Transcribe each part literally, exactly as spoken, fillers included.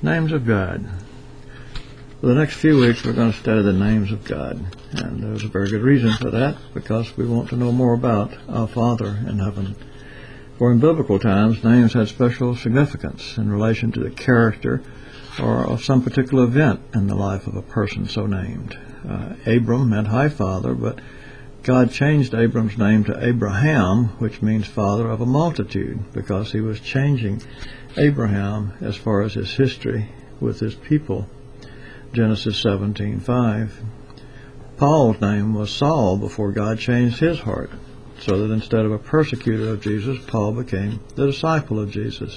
Names of God. For the next few weeks we're going to study the names of God. And there's a very good reason for that, because we want to know more about our Father in heaven. For in biblical times, names had special significance in relation to the character or of some particular event in the life of a person so named. Uh, Abram meant high father, but God changed Abram's name to Abraham, which means father of a multitude, because he was changing Abraham as far as his history with his people. Genesis seventeen five. Paul's name was Saul before God changed his heart, so that instead of a persecutor of Jesus, Paul became the disciple of Jesus.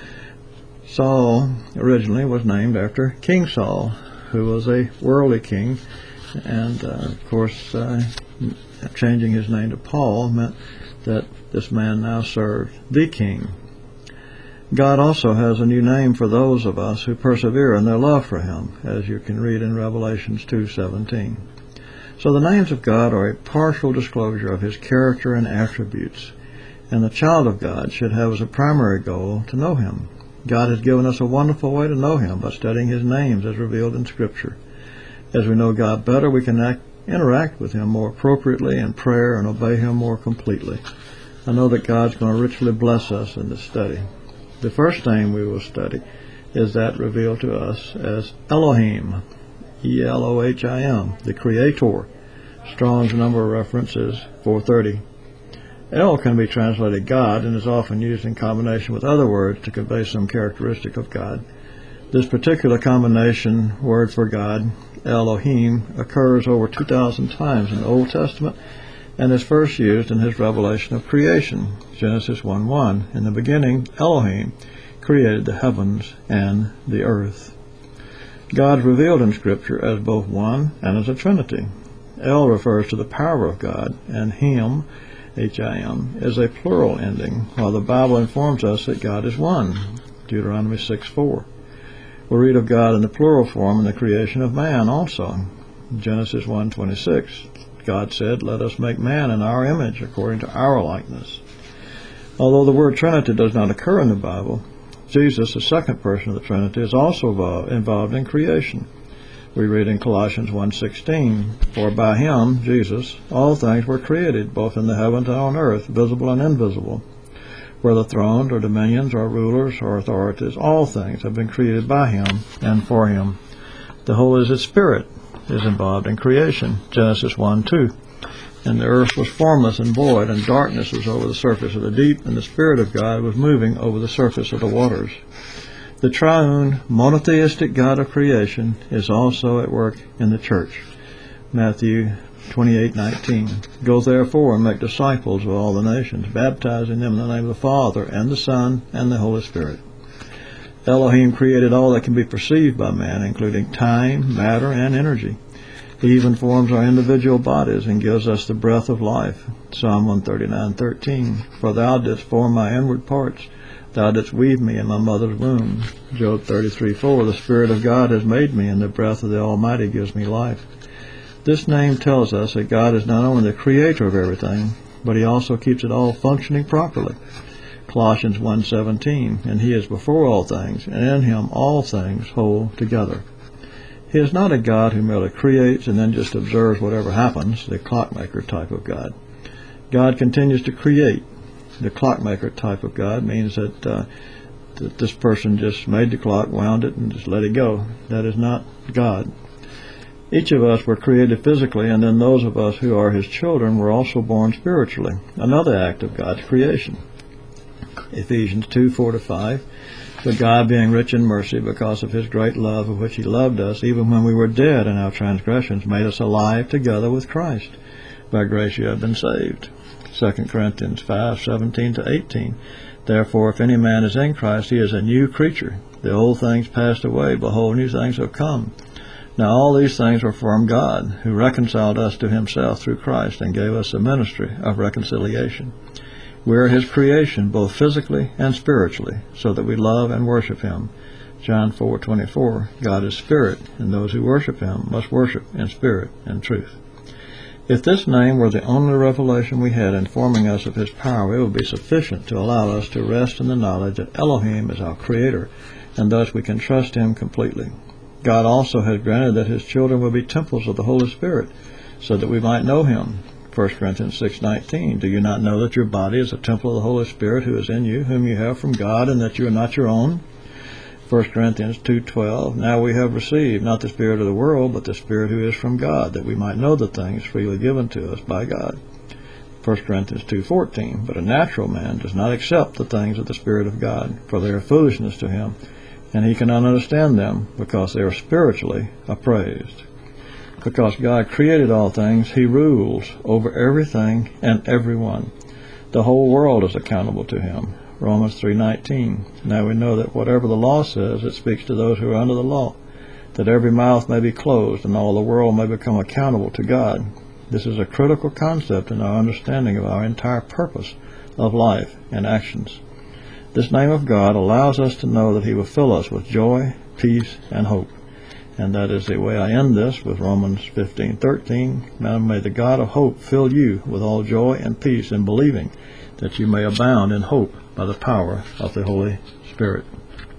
Saul originally was named after King Saul, who was a worldly king, and uh, of course uh, changing his name to Paul meant that this man now served the king. God also has a new name for those of us who persevere in their love for him, as you can read in Revelations two seventeen. So the names of God are a partial disclosure of his character and attributes, and the child of God should have as a primary goal to know him. God has given us a wonderful way to know him by studying his names as revealed in Scripture. As we know God better, we can act, interact with him more appropriately in prayer and obey him more completely. I know that God's going to richly bless us in this study. The first name we will study is that revealed to us as Elohim, E L O H I M, the Creator. Strong's number of references, four thirty. El can be translated God and is often used in combination with other words to convey some characteristic of God. This particular combination word for God, Elohim, occurs over two thousand times in the Old Testament and is first used in his revelation of creation, Genesis one one. In the beginning, Elohim created the heavens and the earth. God is revealed in Scripture as both one and as a Trinity. El refers to the power of God, and Him, H I M, is a plural ending, while the Bible informs us that God is one, Deuteronomy six four. We read of God in the plural form in the creation of man also. Genesis one twenty-six, God said, "Let us make man in our image, according to our likeness." Although the word Trinity does not occur in the Bible, Jesus, the second person of the Trinity, is also involved in creation. We read in Colossians one sixteen, "For by him, Jesus, all things were created, both in the heavens and on earth, visible and invisible. Whether thrones or dominions or rulers or authorities, all things have been created by him and for him." The Holy Spirit is involved in creation, Genesis one two. "And the earth was formless and void, and darkness was over the surface of the deep, and the Spirit of God was moving over the surface of the waters." The triune, monotheistic God of creation is also at work in the church. Matthew twenty-eight nineteen. "Go therefore and make disciples of all the nations, baptizing them in the name of the Father and the Son and the Holy Spirit." Elohim created all that can be perceived by man, including time, matter, and energy. He even forms our individual bodies and gives us the breath of life. Psalm one thirty-nine thirteen. "For thou didst form my inward parts. Thou didst weave me in my mother's womb." Job thirty-three four. "The Spirit of God has made me, and the breath of the Almighty gives me life." This name tells us that God is not only the creator of everything, but he also keeps it all functioning properly. Colossians one seventeen. "And he is before all things, and in him all things hold together." He is not a God who merely creates and then just observes whatever happens, the clockmaker type of God. God continues to create. The clockmaker type of God means that, uh, that this person just made the clock, wound it, and just let it go. That is not God. Each of us were created physically, and then those of us who are his children were also born spiritually, another act of God's creation. Ephesians two four to five. "But God, being rich in mercy, because of his great love with which he loved us, even when we were dead in our transgressions, made us alive together with Christ. By grace you have been saved." Second Corinthians five seventeen to eighteen. "Therefore, if any man is in Christ, he is a new creature. The old things passed away, behold, new things have come. Now all these things were from God, who reconciled us to himself through Christ, and gave us the ministry of reconciliation." We are his creation, both physically and spiritually, so that we love and worship him. John four twenty-four. "God is spirit, and those who worship him must worship in spirit and truth." If this name were the only revelation we had informing us of his power, it would be sufficient to allow us to rest in the knowledge that Elohim is our creator and thus we can trust him completely. God also has granted that his children will be temples of the Holy Spirit, so that we might know him. First Corinthians six nineteen, do you not know that your body is a temple of the Holy Spirit who is in you, whom you have from God, and that you are not your own? First Corinthians two twelve, now we have received not the spirit of the world, but the Spirit who is from God, that we might know the things freely given to us by God. First Corinthians two fourteen, but a natural man does not accept the things of the Spirit of God, for they are foolishness to him, and he cannot understand them, because they are spiritually appraised. Because God created all things, he rules over everything and everyone. The whole world is accountable to him. Romans three nineteen, now we know that whatever the law says, it speaks to those who are under the law, that every mouth may be closed and all the world may become accountable to God. This is a critical concept in our understanding of our entire purpose of life and actions. This name of God allows us to know that he will fill us with joy, peace, and hope. And that is the way I end this with Romans fifteen thirteen. Now may the God of hope fill you with all joy and peace in believing, that you may abound in hope by the power of the Holy Spirit.